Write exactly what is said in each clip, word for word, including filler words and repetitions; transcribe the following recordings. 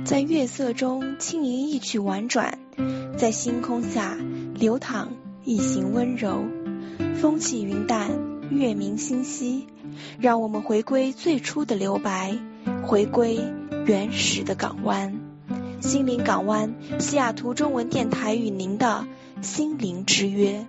在月色中轻吟一曲婉转，在星空下流淌一行温柔。风起云淡，月明星稀，让我们回归最初的留白，回归原始的港湾。心灵港湾，西雅图中文电台与您的心灵之约。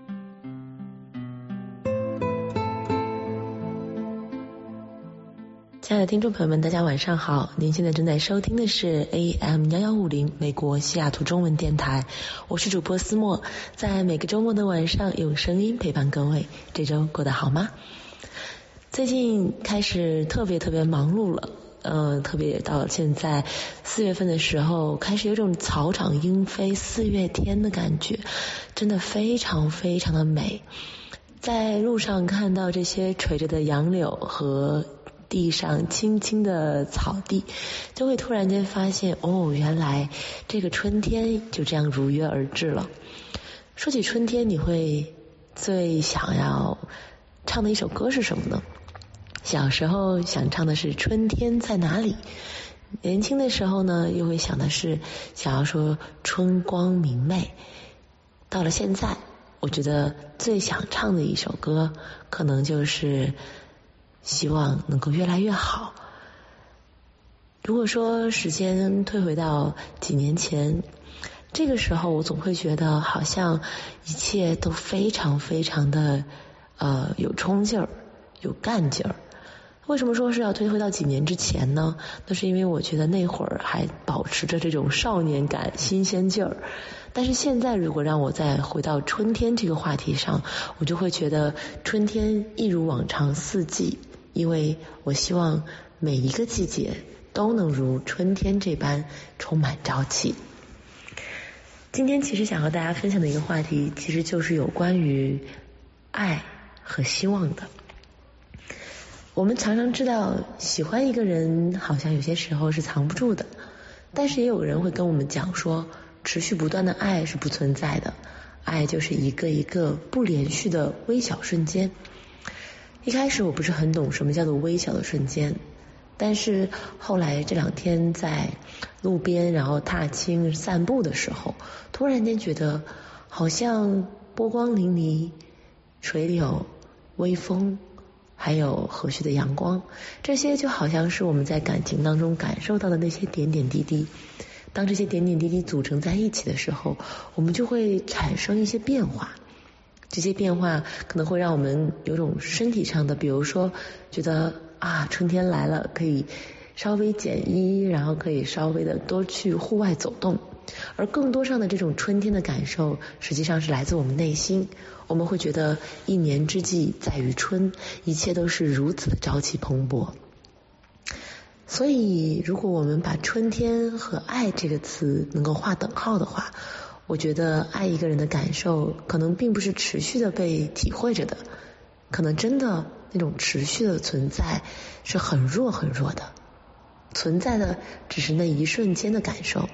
亲爱的听众朋友们，大家晚上好，您现在正在收听的是 A M 一一五零 美国西雅图中文电台，我是主播思墨，在每个周末的晚上用声音陪伴各位。这周过得好吗？最近开始特别特别忙碌了，呃，特别到现在四月份的时候，开始有种草长莺飞四月天的感觉，真的非常非常的美。在路上看到这些垂着的杨柳和地上青青的草地，就会突然间发现，哦，原来这个春天就这样如约而至了。说起春天，你会最想要唱的一首歌是什么呢？小时候想唱的是春天在哪里，年轻的时候呢又会想的是想要说春光明媚。到了现在，我觉得最想唱的一首歌可能就是希望能够越来越好。如果说时间退回到几年前，这个时候我总会觉得好像一切都非常非常的呃有冲劲儿，有干劲儿。为什么说是要推回到几年之前呢？那是因为我觉得那会儿还保持着这种少年感、新鲜劲儿。但是现在如果让我再回到春天这个话题上，我就会觉得春天一如往常四季，因为我希望每一个季节都能如春天这般充满朝气。今天其实想和大家分享的一个话题，其实就是有关于爱和希望的。我们常常知道，喜欢一个人好像有些时候是藏不住的，但是也有人会跟我们讲说，持续不断的爱是不存在的，爱就是一个一个不连续的微小瞬间。一开始我不是很懂什么叫做微小的瞬间，但是后来这两天在路边然后踏青散步的时候，突然间觉得好像波光粼粼，垂柳、微风，还有和煦的阳光，这些就好像是我们在感情当中感受到的那些点点滴滴。当这些点点滴滴组成在一起的时候，我们就会产生一些变化。这些变化可能会让我们有种身体上的，比如说觉得啊，春天来了，可以稍微减衣，然后可以稍微的多去户外走动。而更多上的这种春天的感受，实际上是来自我们内心。我们会觉得一年之计在于春，一切都是如此的朝气蓬勃。所以如果我们把春天和爱这个词能够划等号的话，我觉得爱一个人的感受可能并不是持续的被体会着的，可能真的那种持续的存在是很弱很弱的，存在的只是那一瞬间的感受。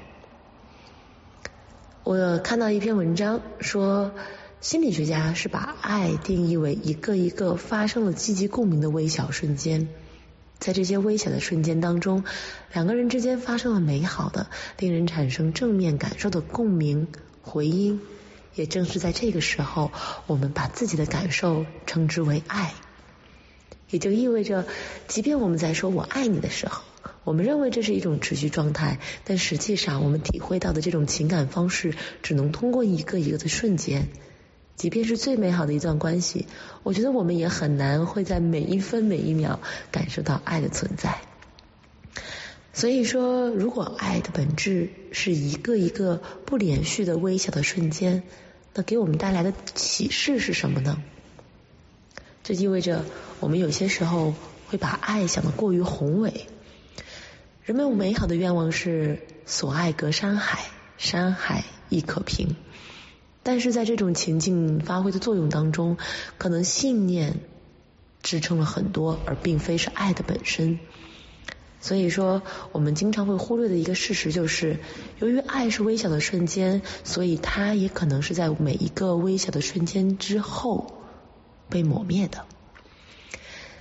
我看到一篇文章说，心理学家是把爱定义为一个一个发生了积极共鸣的微小瞬间。在这些微小的瞬间当中，两个人之间发生了美好的、令人产生正面感受的共鸣回音。也正是在这个时候，我们把自己的感受称之为爱。也就意味着，即便我们在说我爱你的时候，我们认为这是一种持续状态，但实际上我们体会到的这种情感方式只能通过一个一个的瞬间。即便是最美好的一段关系，我觉得我们也很难会在每一分每一秒感受到爱的存在。所以说，如果爱的本质是一个一个不连续的微小的瞬间，那给我们带来的启示是什么呢？这意味着我们有些时候会把爱想得过于宏伟。人们美好的愿望是所爱隔山海，山海亦可平。但是在这种情境发挥的作用当中，可能信念支撑了很多，而并非是爱的本身。所以说，我们经常会忽略的一个事实就是，由于爱是微小的瞬间，所以它也可能是在每一个微小的瞬间之后被抹灭的。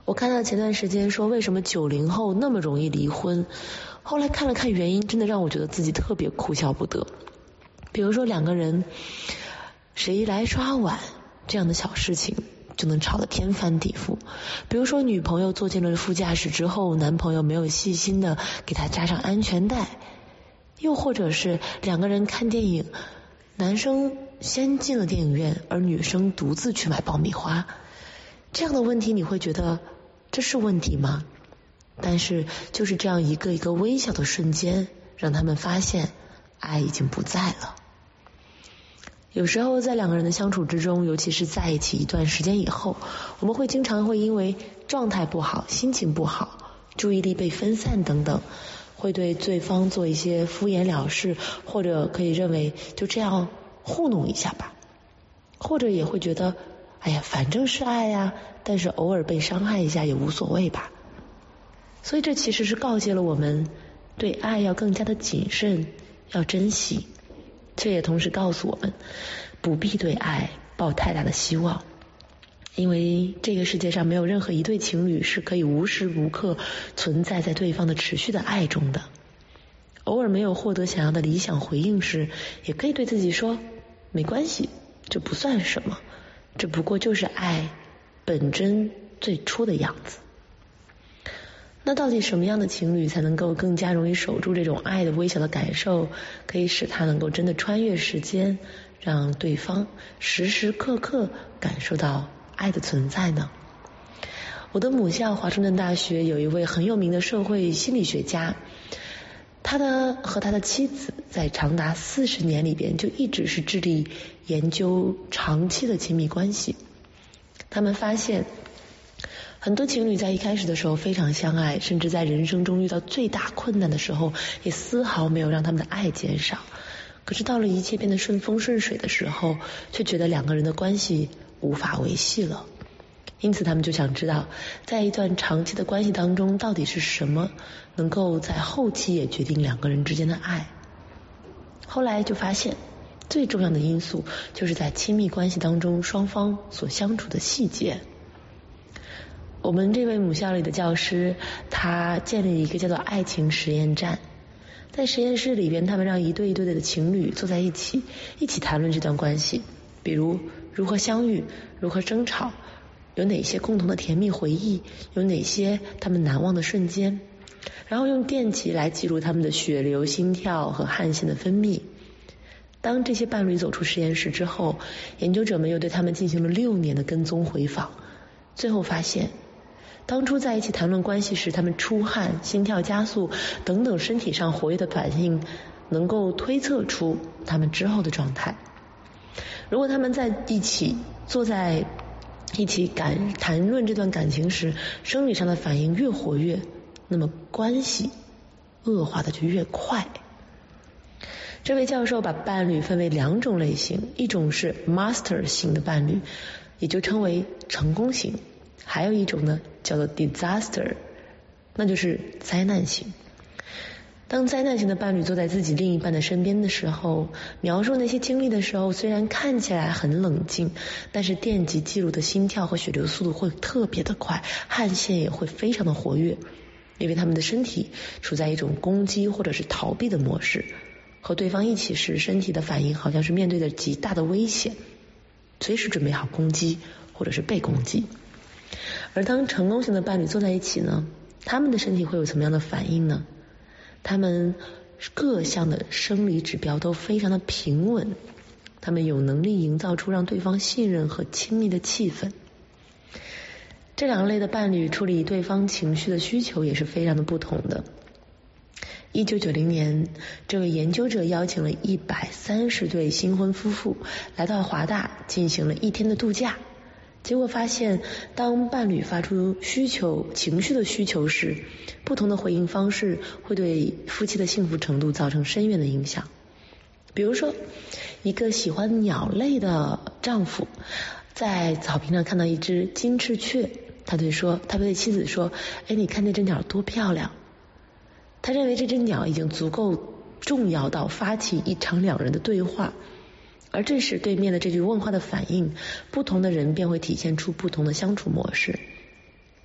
我看到前段时间说为什么九零后那么容易离婚，后来看了看原因，真的让我觉得自己特别哭笑不得。比如说两个人谁来刷碗这样的小事情就能吵得天翻地覆，比如说女朋友坐进了副驾驶之后，男朋友没有细心的给她扎上安全带，又或者是两个人看电影，男生先进了电影院，而女生独自去买爆米花，这样的问题你会觉得这是问题吗？但是就是这样一个一个微小的瞬间，让他们发现爱已经不在了。有时候在两个人的相处之中，尤其是在一起一段时间以后，我们会经常会因为状态不好、心情不好、注意力被分散等等，会对对方做一些敷衍了事，或者可以认为就这样糊弄一下吧，或者也会觉得哎呀反正是爱呀，但是偶尔被伤害一下也无所谓吧。所以这其实是告诫了我们对爱要更加的谨慎，要珍惜，这也同时告诉我们不必对爱抱太大的希望，因为这个世界上没有任何一对情侣是可以无时无刻存在在对方的持续的爱中的。偶尔没有获得想要的理想回应时，也可以对自己说没关系，这不算什么，这不过就是爱本真最初的样子。那到底什么样的情侣才能够更加容易守住这种爱的微小的感受，可以使他能够真的穿越时间，让对方时时刻刻感受到爱的存在呢？我的母校华盛顿大学有一位很有名的社会心理学家，他的和他的妻子在长达四十年里边就一直是致力研究长期的亲密关系。他们发现很多情侣在一开始的时候非常相爱，甚至在人生中遇到最大困难的时候也丝毫没有让他们的爱减少，可是到了一切变得顺风顺水的时候，却觉得两个人的关系无法维系了。因此他们就想知道，在一段长期的关系当中，到底是什么能够在后期也决定两个人之间的爱。后来就发现最重要的因素就是在亲密关系当中双方所相处的细节。我们这位母校里的教师，他建立一个叫做爱情实验站，在实验室里边，他们让一对一对的情侣坐在一起，一起谈论这段关系，比如如何相遇，如何争吵，有哪些共同的甜蜜回忆，有哪些他们难忘的瞬间，然后用电极来记录他们的血流、心跳和汗腺的分泌。当这些伴侣走出实验室之后，研究者们又对他们进行了六年的跟踪回访，最后发现当初在一起谈论关系时，他们出汗、心跳加速等等身体上活跃的反应，能够推测出他们之后的状态。如果他们在一起坐在一起感谈论这段感情时，生理上的反应越活跃，那么关系恶化的就越快。这位教授把伴侣分为两种类型，一种是 master 型的伴侣，也就称为成功型，还有一种呢叫做 disaster， 那就是灾难型。当灾难型的伴侣坐在自己另一半的身边的时候，描述那些经历的时候，虽然看起来很冷静，但是电极记录的心跳和血流速度会特别的快，汗腺也会非常的活跃，因为他们的身体处在一种攻击或者是逃避的模式，和对方一起时，身体的反应好像是面对着极大的危险，随时准备好攻击或者是被攻击。而当成功型的伴侣坐在一起呢，他们的身体会有什么样的反应呢？他们各项的生理指标都非常的平稳，他们有能力营造出让对方信任和亲密的气氛。这两类的伴侣处理对方情绪的需求也是非常的不同的。一九九零年，这位研究者邀请了一百三十对新婚夫妇来到华大进行了一天的度假。结果发现，当伴侣发出需求、情绪的需求时，不同的回应方式会对夫妻的幸福程度造成深远的影响。比如说，一个喜欢鸟类的丈夫在草坪上看到一只金翅雀，他对说，他对妻子说：“哎，你看那只鸟多漂亮。”他认为这只鸟已经足够重要到发起一场两人的对话。而这时对面的这句问话的反应，不同的人便会体现出不同的相处模式。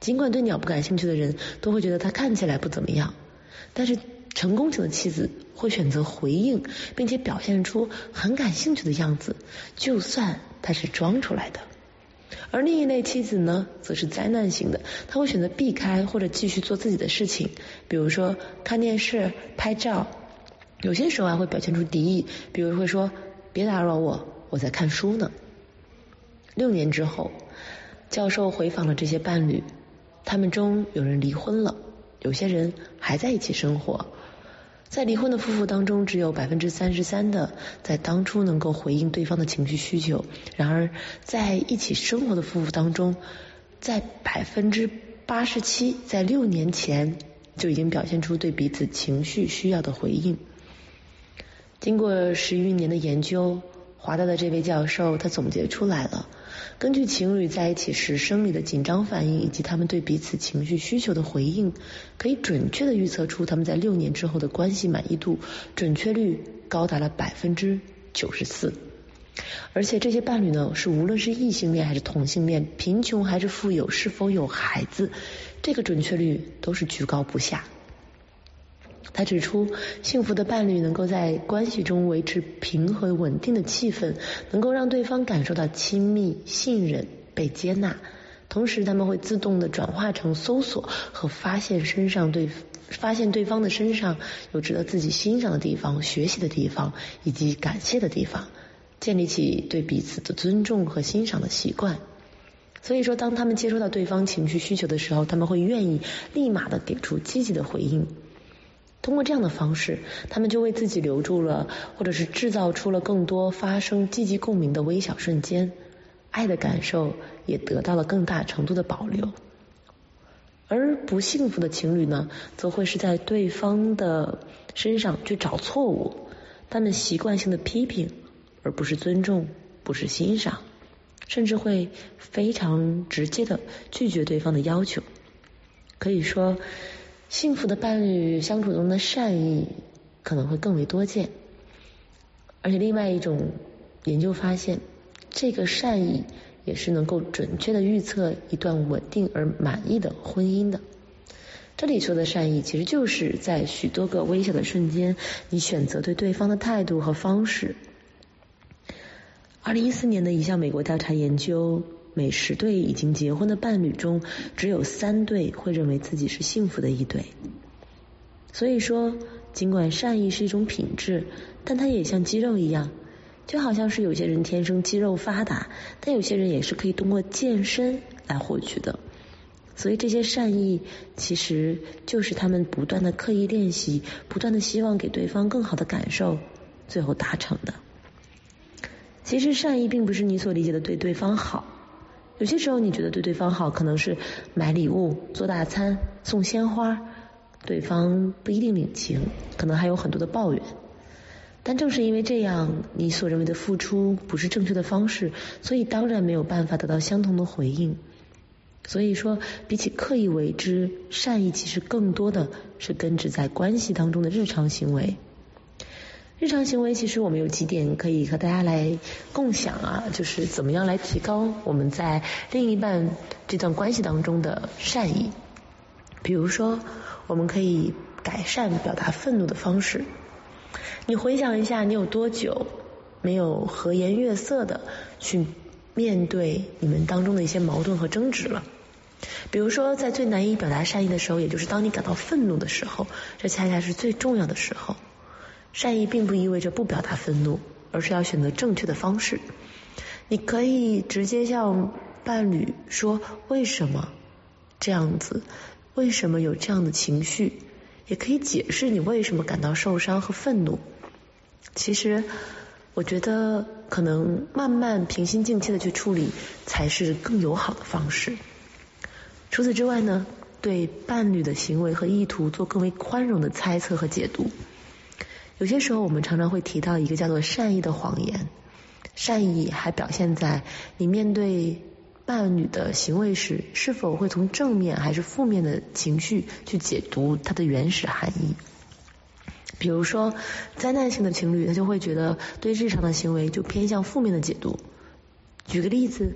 尽管对鸟不感兴趣的人都会觉得它看起来不怎么样，但是成功型的妻子会选择回应，并且表现出很感兴趣的样子，就算它是装出来的。而另一类妻子呢，则是灾难型的，她会选择避开或者继续做自己的事情，比如说看电视、拍照，有些时候还会表现出敌意，比如会说别打扰我，我在看书呢。六年之后，教授回访了这些伴侣，他们中有人离婚了，有些人还在一起生活。在离婚的夫妇当中，只有百分之三十三的在当初能够回应对方的情绪需求，然而在一起生活的夫妇当中，在百分之八十七在六年前就已经表现出对彼此情绪需要的回应。经过十余年的研究，华大的这位教授他总结出来了，根据情侣在一起时生理的紧张反应以及他们对彼此情绪需求的回应，可以准确地预测出他们在六年之后的关系满意度，准确率高达了百分之九十四。而且这些伴侣呢，是无论是异性恋还是同性恋，贫穷还是富有，是否有孩子，这个准确率都是居高不下。他指出，幸福的伴侣能够在关系中维持平和稳定的气氛，能够让对方感受到亲密、信任、被接纳，同时他们会自动的转化成搜索和发现身上对发现对方的身上有值得自己欣赏的地方、学习的地方以及感谢的地方，建立起对彼此的尊重和欣赏的习惯。所以说，当他们接收到对方情绪需求的时候，他们会愿意立马的给出积极的回应。通过这样的方式，他们就为自己留住了，或者是制造出了更多发生积极共鸣的微小瞬间，爱的感受也得到了更大程度的保留。而不幸福的情侣呢，则会是在对方的身上去找错误，他们习惯性的批评，而不是尊重，不是欣赏，甚至会非常直接的拒绝对方的要求。可以说，幸福的伴侣相处中的善意可能会更为多见，而且另外一种研究发现，这个善意也是能够准确的预测一段稳定而满意的婚姻的。这里说的善意，其实就是在许多个微小的瞬间，你选择对对方的态度和方式。二零一四年的一项美国调查研究，每十对已经结婚的伴侣中，只有三对会认为自己是幸福的一对。所以说，尽管善意是一种品质，但它也像肌肉一样，就好像是有些人天生肌肉发达，但有些人也是可以通过健身来获取的。所以这些善意其实就是他们不断的刻意练习，不断的希望给对方更好的感受，最后达成的。其实善意并不是你所理解的对对方好，有些时候你觉得对对方好，可能是买礼物、做大餐、送鲜花，对方不一定领情，可能还有很多的抱怨。但正是因为这样，你所认为的付出不是正确的方式，所以当然没有办法得到相同的回应。所以说，比起刻意为之，善意其实更多的是根植在关系当中的日常行为。日常行为其实我们有几点可以和大家来共享啊，就是怎么样来提高我们在另一半这段关系当中的善意。比如说，我们可以改善表达愤怒的方式。你回想一下，你有多久没有和颜悦色的去面对你们当中的一些矛盾和争执了？比如说，在最难以表达善意的时候，也就是当你感到愤怒的时候，这恰恰是最重要的时候。善意并不意味着不表达愤怒，而是要选择正确的方式。你可以直接向伴侣说为什么这样子，为什么有这样的情绪，也可以解释你为什么感到受伤和愤怒。其实我觉得可能慢慢平心静气的去处理才是更友好的方式。除此之外呢，对伴侣的行为和意图做更为宽容的猜测和解读。有些时候我们常常会提到一个叫做善意的谎言，善意还表现在你面对伴侣的行为时，是否会从正面还是负面的情绪去解读它的原始含义。比如说，灾难性的情侣，他就会觉得对日常的行为就偏向负面的解读。举个例子，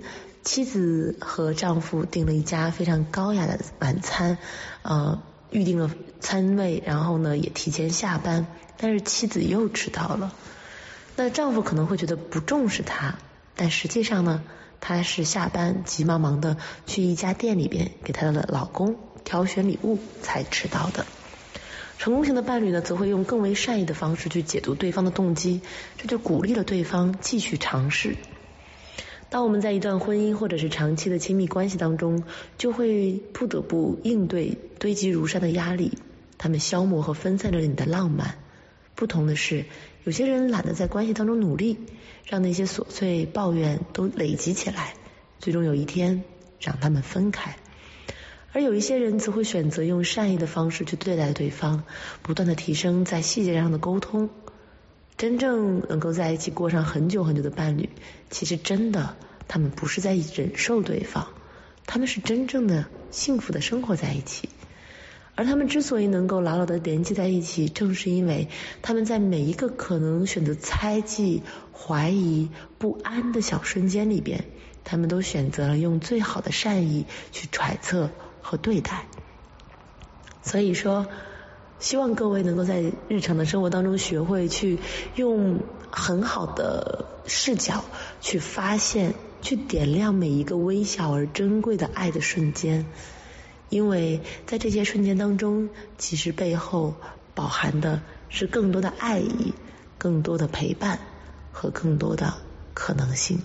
妻子和丈夫订了一家非常高雅的晚餐，呃，预定了餐位，然后呢也提前下班，但是妻子又迟到了。那丈夫可能会觉得不重视她，但实际上呢，他是下班急忙忙的去一家店里边给他的老公挑选礼物才迟到的。成功型的伴侣呢，则会用更为善意的方式去解读对方的动机，这就鼓励了对方继续尝试。当我们在一段婚姻或者是长期的亲密关系当中，就会不得不应对堆积如山的压力，他们消磨和分散了你的浪漫。不同的是，有些人懒得在关系当中努力，让那些琐碎抱怨都累积起来，最终有一天让他们分开。而有一些人则会选择用善意的方式去对待对方，不断的提升在细节上的沟通。真正能够在一起过上很久很久的伴侣，其实真的他们不是在忍受对方，他们是真正的幸福的生活在一起。而他们之所以能够牢牢的连接在一起，正是因为他们在每一个可能选择猜忌、怀疑、不安的小瞬间里边，他们都选择了用最好的善意去揣测和对待。所以说，希望各位能够在日常的生活当中学会去用很好的视角去发现、去点亮每一个微小而珍贵的爱的瞬间。因为在这些瞬间当中，其实背后饱含的是更多的爱意、更多的陪伴和更多的可能性。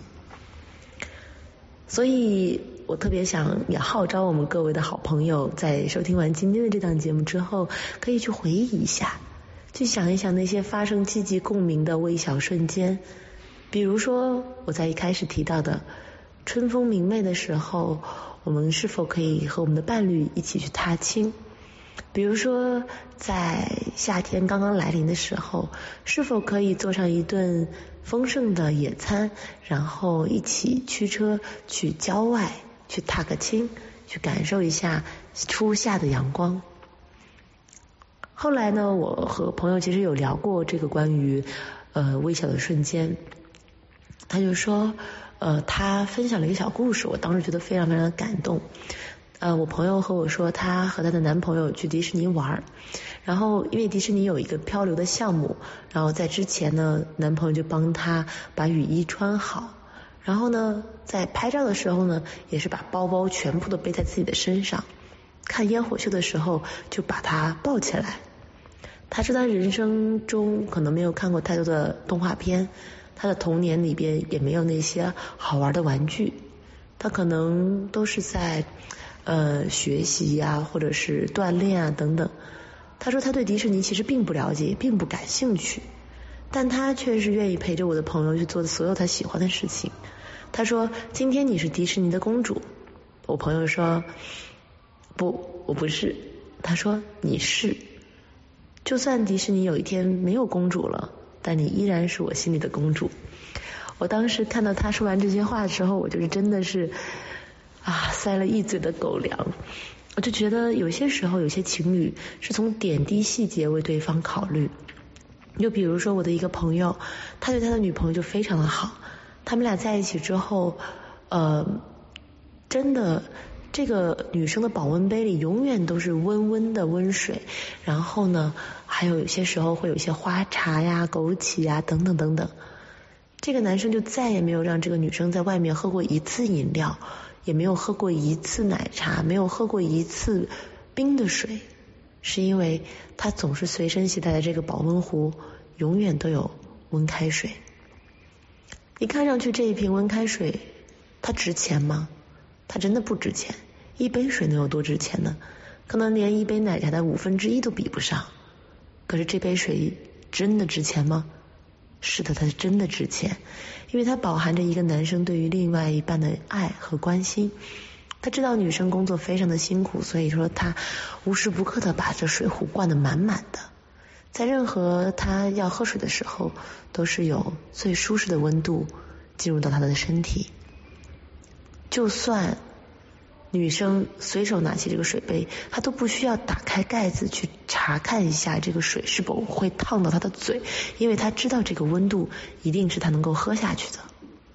所以我特别想也号召我们各位的好朋友，在收听完今天的这档节目之后，可以去回忆一下，去想一想那些发生积极共鸣的微小瞬间。比如说我在一开始提到的春风明媚的时候，我们是否可以和我们的伴侣一起去踏青？比如说在夏天刚刚来临的时候，是否可以做上一顿丰盛的野餐，然后一起驱车去郊外去踏个青，去感受一下初夏的阳光。后来呢，我和朋友其实有聊过这个关于呃微小的瞬间，他就说呃，他分享了一个小故事，我当时觉得非常非常的感动。呃，我朋友和我说，她和她的男朋友去迪士尼玩，然后因为迪士尼有一个漂流的项目，然后在之前呢，男朋友就帮她把雨衣穿好，然后呢，在拍照的时候呢，也是把包包全部都背在自己的身上，看烟火秀的时候就把她抱起来。他说他人生中可能没有看过太多的动画片，他的童年里边也没有那些好玩的玩具，他可能都是在呃学习呀、啊、或者是锻炼啊等等。他说他对迪士尼其实并不了解，并不感兴趣，但他却是愿意陪着我的朋友去做所有他喜欢的事情。他说今天你是迪士尼的公主，我朋友说不，我不是。他说你是，就算迪士尼有一天没有公主了，但你依然是我心里的公主。我当时看到他说完这些话的时候，我就是真的是啊塞了一嘴的狗粮。我就觉得有些时候有些情侣是从点滴细节为对方考虑。就比如说我的一个朋友，他对他的女朋友就非常的好，他们俩在一起之后呃真的这个女生的保温杯里永远都是温温的温水，然后呢还有有些时候会有一些花茶呀、枸杞呀等等等等。这个男生就再也没有让这个女生在外面喝过一次饮料，也没有喝过一次奶茶，没有喝过一次冰的水，是因为他总是随身携带的这个保温壶永远都有温开水。你看上去这一瓶温开水它值钱吗？它真的不值钱，一杯水能有多值钱呢？可能连一杯奶茶的五分之一都比不上。可是这杯水真的值钱吗？是的，它是真的值钱，因为它饱含着一个男生对于另外一半的爱和关心。他知道女生工作非常的辛苦，所以说他无时不刻的把这水壶灌得满满的，在任何他要喝水的时候，都是有最舒适的温度进入到他的身体。就算女生随手拿起这个水杯，她都不需要打开盖子去查看一下这个水是否会烫到她的嘴，因为她知道这个温度一定是她能够喝下去的。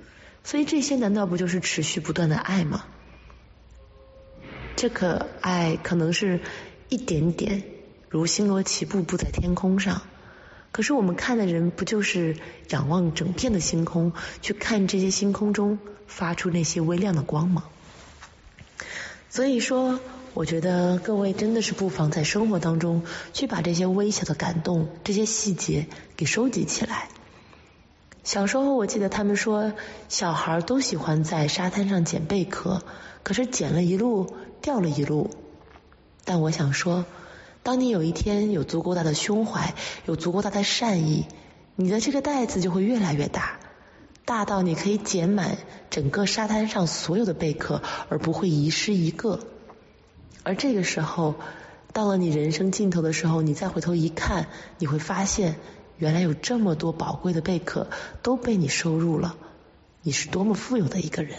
所以这些难道不就是持续不断的爱吗？这个爱可能是一点点如星罗棋布布在天空上，可是我们看的人不就是仰望整片的星空，去看这些星空中发出那些微亮的光吗？所以说我觉得各位真的是不妨在生活当中去把这些微小的感动，这些细节给收集起来。小时候我记得他们说小孩都喜欢在沙滩上捡贝壳，可是捡了一路掉了一路。但我想说，当你有一天有足够大的胸怀，有足够大的善意，你的这个袋子就会越来越大，大到你可以捡满整个沙滩上所有的贝壳，而不会遗失一个。而这个时候，到了你人生尽头的时候，你再回头一看，你会发现原来有这么多宝贵的贝壳都被你收入了，你是多么富有的一个人。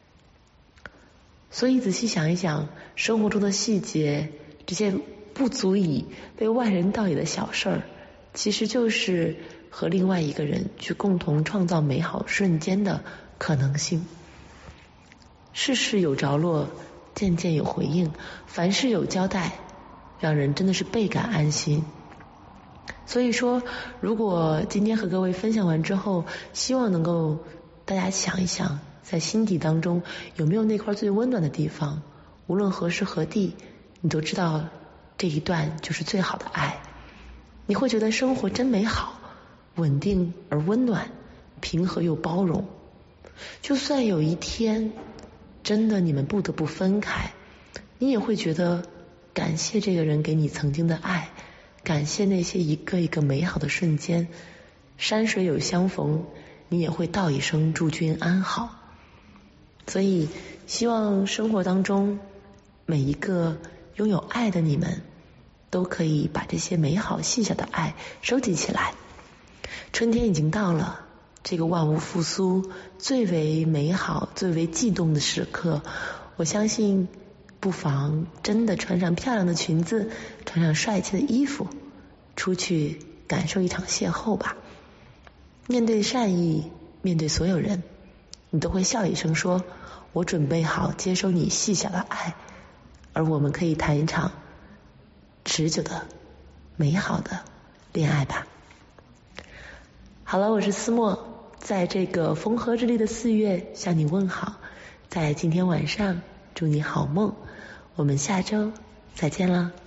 所以仔细想一想，生活中的细节，这些不足以被外人道也的小事儿，其实就是和另外一个人去共同创造美好瞬间的可能性。事事有着落，件件有回应，凡事有交代，让人真的是倍感安心。所以说，如果今天和各位分享完之后，希望能够大家想一想，在心底当中有没有那块最温暖的地方，无论何时何地，你都知道这一段就是最好的爱。你会觉得生活真美好，稳定而温暖，平和又包容。就算有一天真的你们不得不分开，你也会觉得感谢这个人给你曾经的爱，感谢那些一个一个美好的瞬间。山水有相逢，你也会道一声祝君安好。所以希望生活当中每一个拥有爱的你们，都可以把这些美好细小的爱收集起来。春天已经到了，这个万物复苏最为美好最为悸动的时刻，我相信不妨真的穿上漂亮的裙子，穿上帅气的衣服，出去感受一场邂逅吧。面对善意，面对所有人，你都会笑一声说，我准备好接收你细小的爱，而我们可以谈一场持久的美好的恋爱吧。好了，我是思墨，在这个风和日丽的四月向你问好，在今天晚上祝你好梦，我们下周再见了。